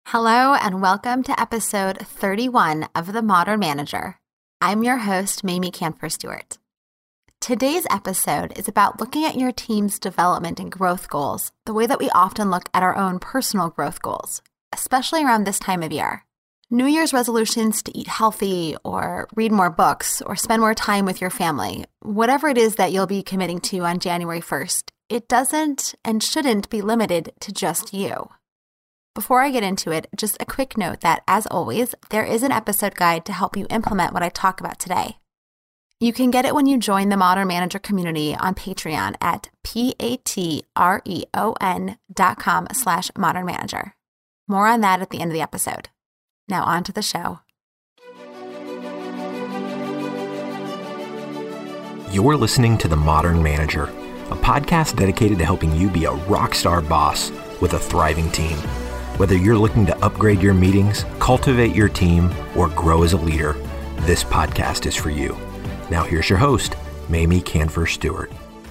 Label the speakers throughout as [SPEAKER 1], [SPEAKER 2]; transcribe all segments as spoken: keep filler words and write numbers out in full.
[SPEAKER 1] Hello and welcome to episode thirty-one of The Modern Manager. I'm your host, Mamie Kanfer Stewart. Today's episode is about looking at your team's development and growth goals the way that we often look at our own personal growth goals, especially around this time of year. New Year's resolutions to eat healthy or read more books or spend more time with your family, whatever it is that you'll be committing to on January first, it doesn't and shouldn't be limited to just you. Before I get into it, just a quick note that, as always, there is an episode guide to help you implement what I talk about today. You can get it when you join the Modern Manager community on Patreon at p-a-t-r-e-o-n dot com slash modern manager. More on that at the end of the episode. Now on to the show.
[SPEAKER 2] You're listening to The Modern Manager, a podcast dedicated to helping you be a rock star boss with a thriving team. Whether you're looking to upgrade your meetings, cultivate your team, or grow as a leader, this podcast is for you. Now here's your host, Mamie Kanfer Stewart.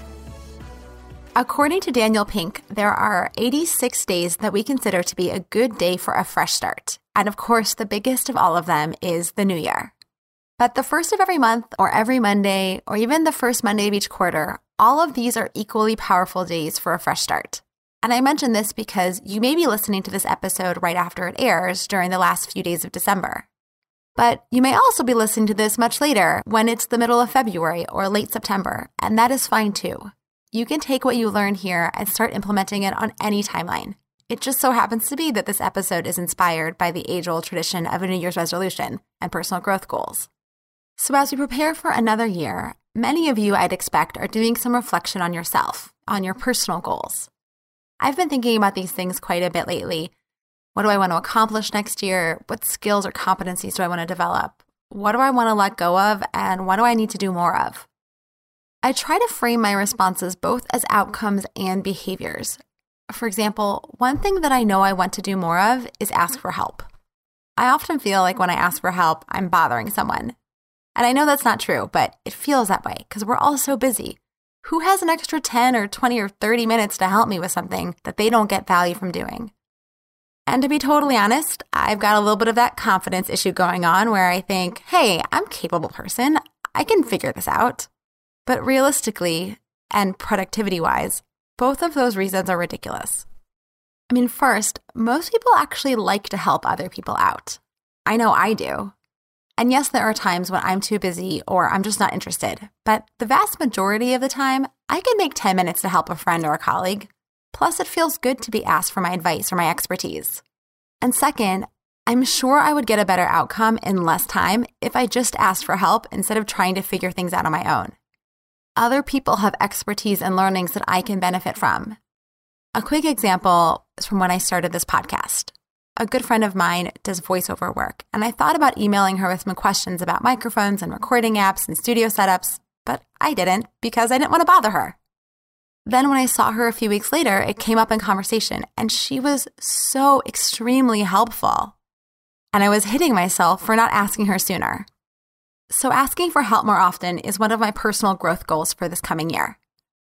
[SPEAKER 1] According to Daniel Pink, there are eighty-six days that we consider to be a good day for a fresh start. And of course, the biggest of all of them is the new year. But the first of every month, or every Monday, or even the first Monday of each quarter, all of these are equally powerful days for a fresh start. And I mention this because you may be listening to this episode right after it airs during the last few days of December. But you may also be listening to this much later when it's the middle of February or late September, and that is fine too. You can take what you learn here and start implementing it on any timeline. It just so happens to be that this episode is inspired by the age-old tradition of a New Year's resolution and personal growth goals. So as we prepare for another year, many of you, I'd expect, are doing some reflection on yourself, on your personal goals. I've been thinking about these things quite a bit lately. What do I want to accomplish next year? What skills or competencies do I want to develop? What do I want to let go of? And what do I need to do more of? I try to frame my responses both as outcomes and behaviors. For example, one thing that I know I want to do more of is ask for help. I often feel like when I ask for help, I'm bothering someone. And I know that's not true, but it feels that way because we're all so busy. Who has an extra ten or twenty or thirty minutes to help me with something that they don't get value from doing? And to be totally honest, I've got a little bit of that confidence issue going on where I think, hey, I'm a capable person. I can figure this out. But realistically and productivity-wise, both of those reasons are ridiculous. I mean, first, most people actually like to help other people out. I know I do. And yes, there are times when I'm too busy or I'm just not interested, but the vast majority of the time, I can make ten minutes to help a friend or a colleague. Plus, it feels good to be asked for my advice or my expertise. And second, I'm sure I would get a better outcome in less time if I just asked for help instead of trying to figure things out on my own. Other people have expertise and learnings that I can benefit from. A quick example is from when I started this podcast. A good friend of mine does voiceover work, and I thought about emailing her with some questions about microphones and recording apps and studio setups, but I didn't because I didn't want to bother her. Then when I saw her a few weeks later, it came up in conversation, and she was so extremely helpful. And I was hitting myself for not asking her sooner. So asking for help more often is one of my personal growth goals for this coming year.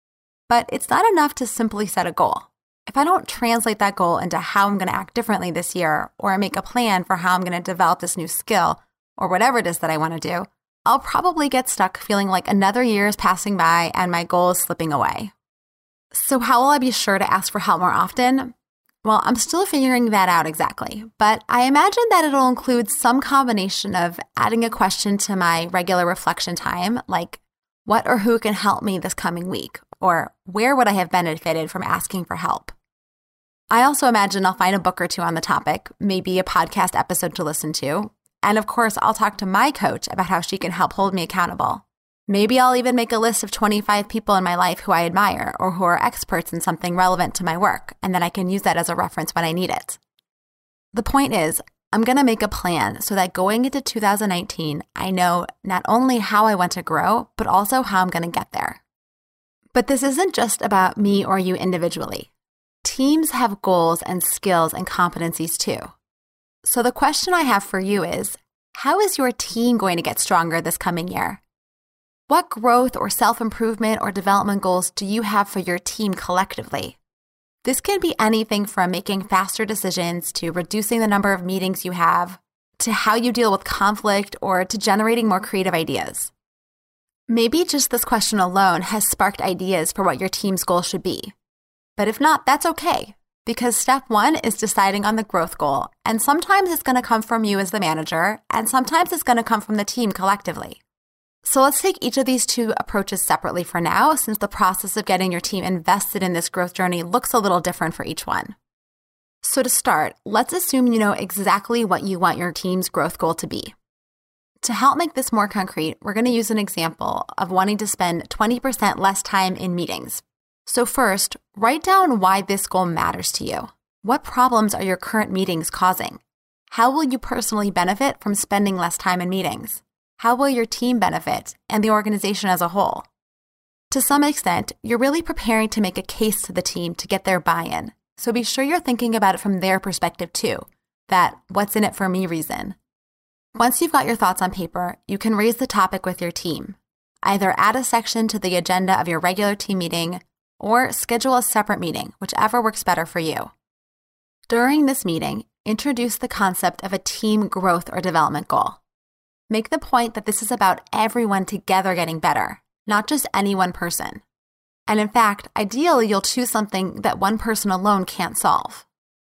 [SPEAKER 1] But it's not enough to simply set a goal. If I don't translate that goal into how I'm going to act differently this year, or make a plan for how I'm going to develop this new skill, or whatever it is that I want to do, I'll probably get stuck feeling like another year is passing by and my goal is slipping away. So how will I be sure to ask for help more often? Well, I'm still figuring that out exactly, but I imagine that it'll include some combination of adding a question to my regular reflection time, like what or who can help me this coming week, or where would I have benefited from asking for help? I also imagine I'll find a book or two on the topic, maybe a podcast episode to listen to. And of course, I'll talk to my coach about how she can help hold me accountable. Maybe I'll even make a list of twenty-five people in my life who I admire or who are experts in something relevant to my work, and then I can use that as a reference when I need it. The point is, I'm going to make a plan so that going into two thousand nineteen, I know not only how I want to grow, but also how I'm going to get there. But this isn't just about me or you individually. Teams have goals and skills and competencies too. So the question I have for you is, how is your team going to get stronger this coming year? What growth or self-improvement or development goals do you have for your team collectively? This can be anything from making faster decisions to reducing the number of meetings you have, to how you deal with conflict, or to generating more creative ideas. Maybe just this question alone has sparked ideas for what your team's goal should be. But if not, that's okay, because step one is deciding on the growth goal, and sometimes it's going to come from you as the manager, and sometimes it's going to come from the team collectively. So let's take each of these two approaches separately for now, since the process of getting your team invested in this growth journey looks a little different for each one. So to start, let's assume you know exactly what you want your team's growth goal to be. To help make this more concrete, we're going to use an example of wanting to spend twenty percent less time in meetings. So first, write down why this goal matters to you. What problems are your current meetings causing? How will you personally benefit from spending less time in meetings? How will your team benefit and the organization as a whole? To some extent, you're really preparing to make a case to the team to get their buy-in. So be sure you're thinking about it from their perspective too, that what's in it for me reason. Once you've got your thoughts on paper, you can raise the topic with your team. Either add a section to the agenda of your regular team meeting or schedule a separate meeting, whichever works better for you. During this meeting, introduce the concept of a team growth or development goal. Make the point that this is about everyone together getting better, not just any one person. And in fact, ideally, you'll choose something that one person alone can't solve.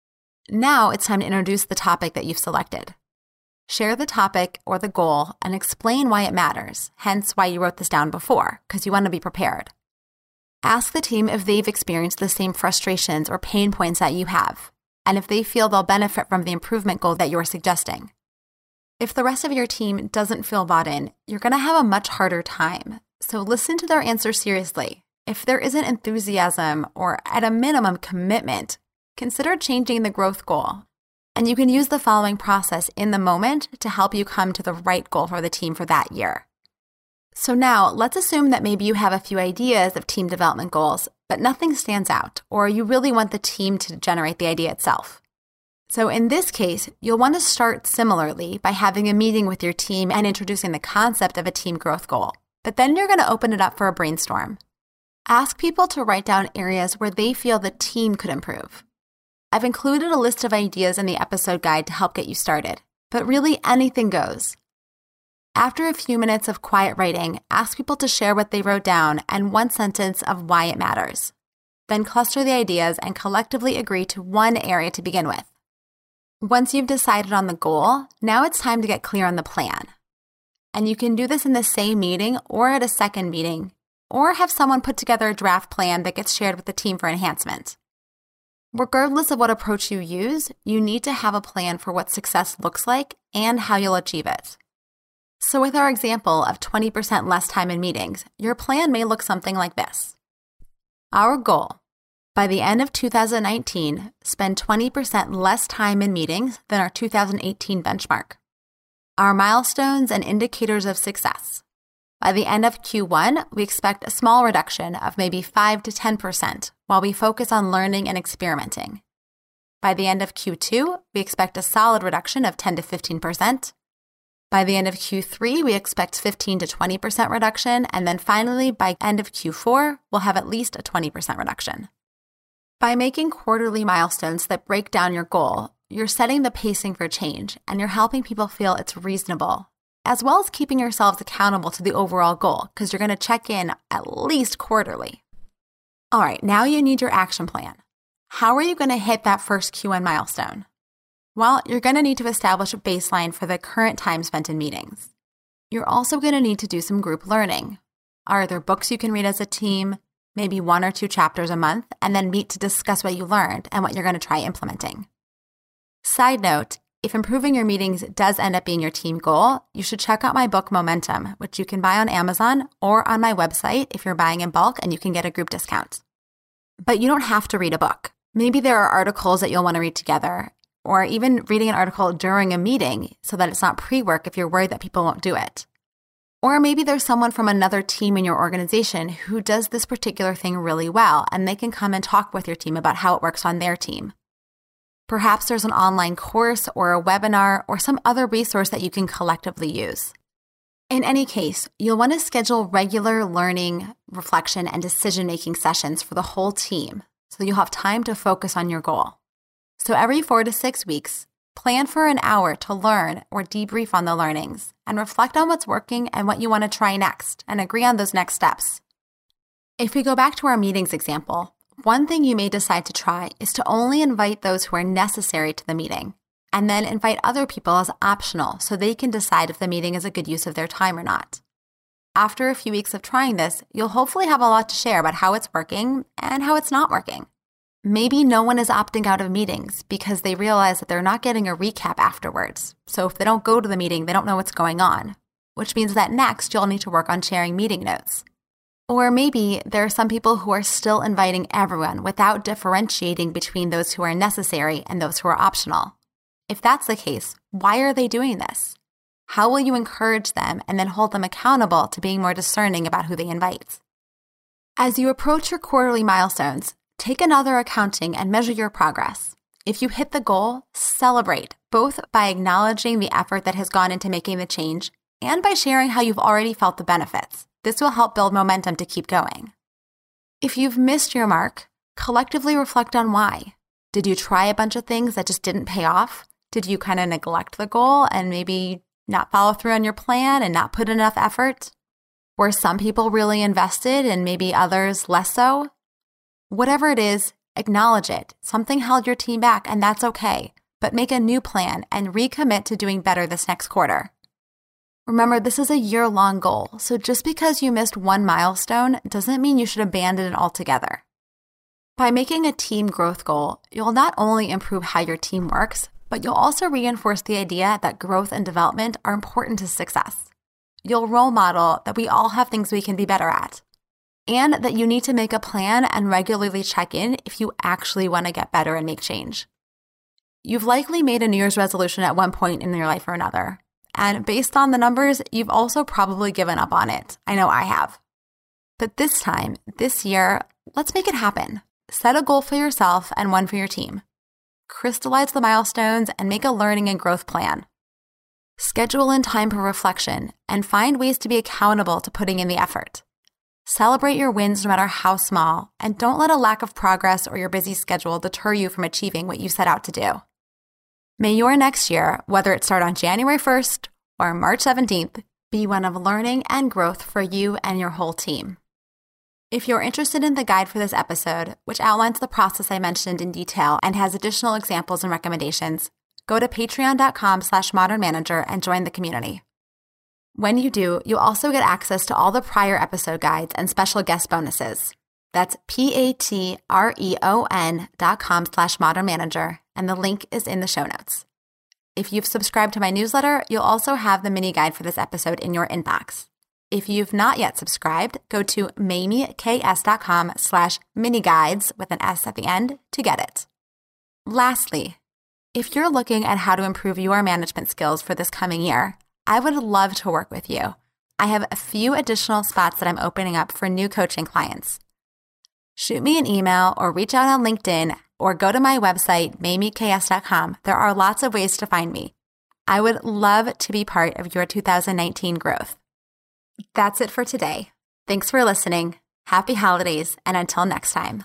[SPEAKER 1] Now it's time to introduce the topic that you've selected. Share the topic or the goal and explain why it matters, hence why you wrote this down before, because you want to be prepared. Ask the team if they've experienced the same frustrations or pain points that you have, and if they feel they'll benefit from the improvement goal that you're suggesting. If the rest of your team doesn't feel bought in, you're going to have a much harder time, so listen to their answers seriously. If there isn't enthusiasm or, at a minimum, commitment, consider changing the growth goal. And you can use the following process in the moment to help you come to the right goal for the team for that year. So now, let's assume that maybe you have a few ideas of team development goals, but nothing stands out, or you really want the team to generate the idea itself. So in this case, you'll want to start similarly by having a meeting with your team and introducing the concept of a team growth goal. But then you're going to open it up for a brainstorm. Ask people to write down areas where they feel the team could improve. I've included a list of ideas in the episode guide to help get you started, but really anything goes. After a few minutes of quiet writing, ask people to share what they wrote down and one sentence of why it matters. Then cluster the ideas and collectively agree to one area to begin with. Once you've decided on the goal, now it's time to get clear on the plan. And you can do this in the same meeting or at a second meeting, or have someone put together a draft plan that gets shared with the team for enhancement. Regardless of what approach you use, you need to have a plan for what success looks like and how you'll achieve it. So with our example of twenty percent less time in meetings, your plan may look something like this. Our goal: by the end of two thousand nineteen, spend twenty percent less time in meetings than our two thousand eighteen benchmark. Our milestones and indicators of success. By the end of Q one, we expect a small reduction of maybe five to ten percent while we focus on learning and experimenting. By the end of Q two, we expect a solid reduction of ten to fifteen percent. By the end of Q three, we expect fifteen to twenty percent reduction. And then finally, by end of Q four, we'll have at least a twenty percent reduction. By making quarterly milestones that break down your goal, you're setting the pacing for change and you're helping people feel it's reasonable, as well as keeping yourselves accountable to the overall goal because you're going to check in at least quarterly. All right, now you need your action plan. How are you going to hit that first Q one milestone? Well, you're going to need to establish a baseline for the current time spent in meetings. You're also going to need to do some group learning. Are there books you can read as a team, maybe one or two chapters a month, and then meet to discuss what you learned and what you're going to try implementing? Side note, if improving your meetings does end up being your team goal, you should check out my book Momentum, which you can buy on Amazon or on my website if you're buying in bulk and you can get a group discount. But you don't have to read a book. Maybe there are articles that you'll want to read together, or even reading an article during a meeting so that it's not pre-work if you're worried that people won't do it. Or maybe there's someone from another team in your organization who does this particular thing really well, and they can come and talk with your team about how it works on their team. Perhaps there's an online course or a webinar or some other resource that you can collectively use. In any case, you'll want to schedule regular learning, reflection, and decision-making sessions for the whole team so you'll have time to focus on your goal. So every four to six weeks, plan for an hour to learn or debrief on the learnings and reflect on what's working and what you want to try next and agree on those next steps. If we go back to our meetings example, one thing you may decide to try is to only invite those who are necessary to the meeting, and then invite other people as optional so they can decide if the meeting is a good use of their time or not. After a few weeks of trying this, you'll hopefully have a lot to share about how it's working and how it's not working. Maybe no one is opting out of meetings because they realize that they're not getting a recap afterwards. So if they don't go to the meeting, they don't know what's going on, which means that next you'll need to work on sharing meeting notes. Or maybe there are some people who are still inviting everyone without differentiating between those who are necessary and those who are optional. If that's the case, why are they doing this? How will you encourage them and then hold them accountable to being more discerning about who they invite? As you approach your quarterly milestones, take another accounting and measure your progress. If you hit the goal, celebrate, both by acknowledging the effort that has gone into making the change and by sharing how you've already felt the benefits. This will help build momentum to keep going. If you've missed your mark, collectively reflect on why. Did you try a bunch of things that just didn't pay off? Did you kind of neglect the goal and maybe not follow through on your plan and not put enough effort? Were some people really invested and maybe others less so? Whatever it is, acknowledge it. Something held your team back and that's okay, but make a new plan and recommit to doing better this next quarter. Remember, this is a year-long goal, so just because you missed one milestone doesn't mean you should abandon it altogether. By making a team growth goal, you'll not only improve how your team works, but you'll also reinforce the idea that growth and development are important to success. You'll role model that we all have things we can be better at, and that you need to make a plan and regularly check in if you actually want to get better and make change. You've likely made a New Year's resolution at one point in your life or another. And based on the numbers, you've also probably given up on it. I know I have. But this time, this year, let's make it happen. Set a goal for yourself and one for your team. Crystallize the milestones and make a learning and growth plan. Schedule in time for reflection and find ways to be accountable to putting in the effort. Celebrate your wins no matter how small, and don't let a lack of progress or your busy schedule deter you from achieving what you set out to do. May your next year, whether it start on January first or March seventeenth, be one of learning and growth for you and your whole team. If you're interested in the guide for this episode, which outlines the process I mentioned in detail and has additional examples and recommendations, go to patreon.com slash modern manager and join the community. When you do, you'll also get access to all the prior episode guides and special guest bonuses. That's P-A-T-R-E-O-N dot com slash modern manager, and the link is in the show notes. If you've subscribed to my newsletter, you'll also have the mini guide for this episode in your inbox. If you've not yet subscribed, go to mamieks.com slash mini guides with an S at the end to get it. Lastly, if you're looking at how to improve your management skills for this coming year, I would love to work with you. I have a few additional spots that I'm opening up for new coaching clients. Shoot me an email or reach out on LinkedIn or go to my website, mamieks dot com. There are lots of ways to find me. I would love to be part of your two thousand nineteen growth. That's it for today. Thanks for listening. Happy holidays, and until next time.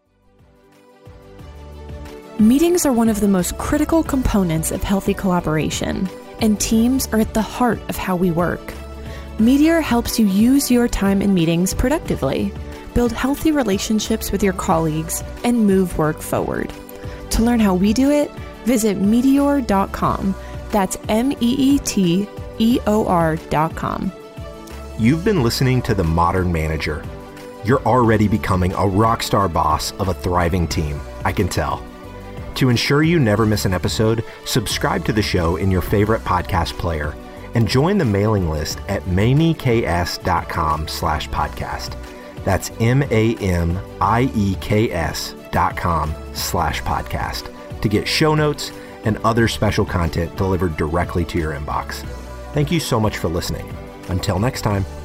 [SPEAKER 3] Meetings are one of the most critical components of healthy collaboration, and teams are at the heart of how we work. Meteor helps you use your time in meetings productively, build healthy relationships with your colleagues, and move work forward. To learn how we do it, visit meteor dot com. That's M E E T E O R dot com.
[SPEAKER 2] You've been listening to The Modern Manager. You're already becoming a rock star boss of a thriving team, I can tell. To ensure you never miss an episode, subscribe to the show in your favorite podcast player and join the mailing list at mamieks.com slash podcast. That's M-A-M-I-E-K-S dot com slash podcast to get show notes and other special content delivered directly to your inbox. Thank you so much for listening. Until next time.